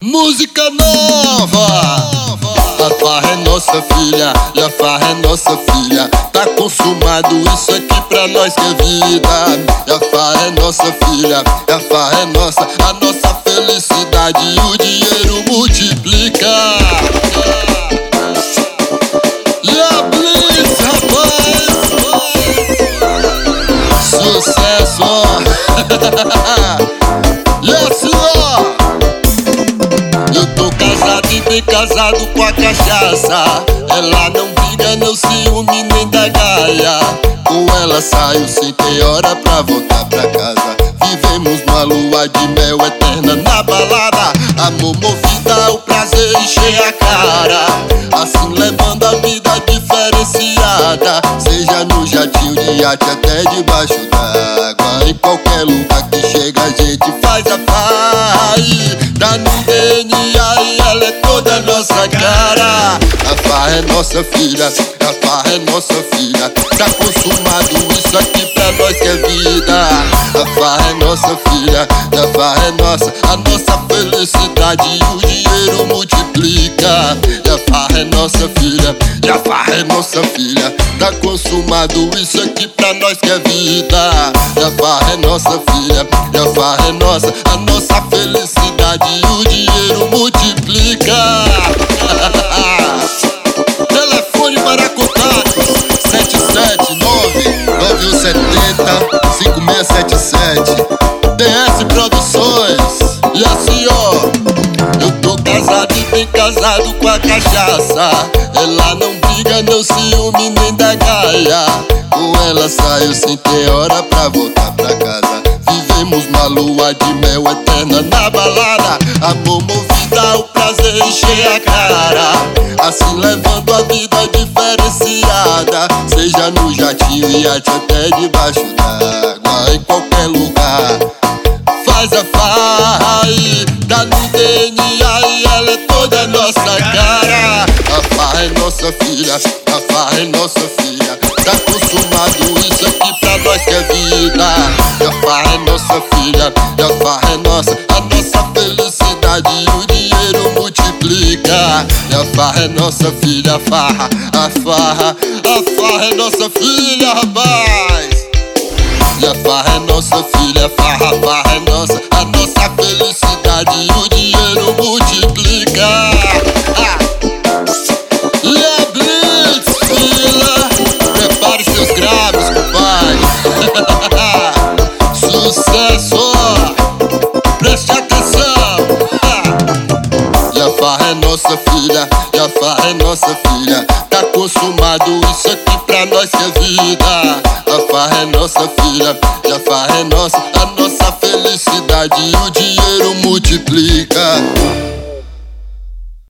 Música nova! A farra é nossa filha, e a farra é nossa filha. Tá consumado isso aqui pra nós que é vida. E a farra é nossa filha, e a farra é nossa. A nossa felicidade e o dinheiro multiplica. E a Blitz, rapaz! Sucesso! E assim, ó, eu tô casado e bem casado com a cachaça. Ela não briga, não ciúme nem da gaia. Com ela saio sem ter hora pra voltar pra casa. Vivemos numa lua de mel eterna na balada. Amor movida, o prazer encher a cara. Assim levando a vida diferenciada. Seja no jatinho de iate até debaixo d'água. Em qualquer lugar que chega a gente faz a paz. Tá no DNA e ela é toda nossa cara. A farra é nossa filha, a farra é nossa filha. Tá consumado isso aqui pra nós que é vida. A farra é nossa filha, a farra é nossa. A nossa felicidade e o dinheiro multiplica. E a farra é nossa filha, e a farra é nossa filha. Tá consumado isso aqui pra nós que é vida. E a farra é nossa filha, e a farra é nossa. A nossa felicidade e o dinheiro multiplica. Telefone para contatos 779-9170-5677. DS Produções. E assim, ó, eu tô casado e bem casado com a cachaça. Ela não briga, não ciúme nem da gaia. Com ela saio sem ter hora pra voltar pra casa. Vivemos na lua de mel eterna na balada. Amor movida, o prazer encher a cara. Assim levando a vida diferenciada. Seja no jatinho, iate até debaixo d'água. Em qualquer lugar faz a farra e tá no DNA e ela é toda nossa cara. A farra é nossa filha, a farra é nossa filha. Tá consumado isso aqui pra nós que é vida. A farra é nossa filha, a farra é nossa. A nossa felicidade e o dinheiro multiplica. E a farra é nossa filha, a farra, a farra. A farra é nossa filha, rapaz. E a farra é nossa filha, a farra é nossa. A nossa felicidade e o dinheiro multiplica. E a Blitz, filha, prepare seus graves, compadre. Sucesso, preste atenção. E a farra é nossa filha, e a farra é nossa filha. Tá consumado isso aqui pra nós que é vida. A farra é nossa filha, e a farra é nossa. A nossa felicidade e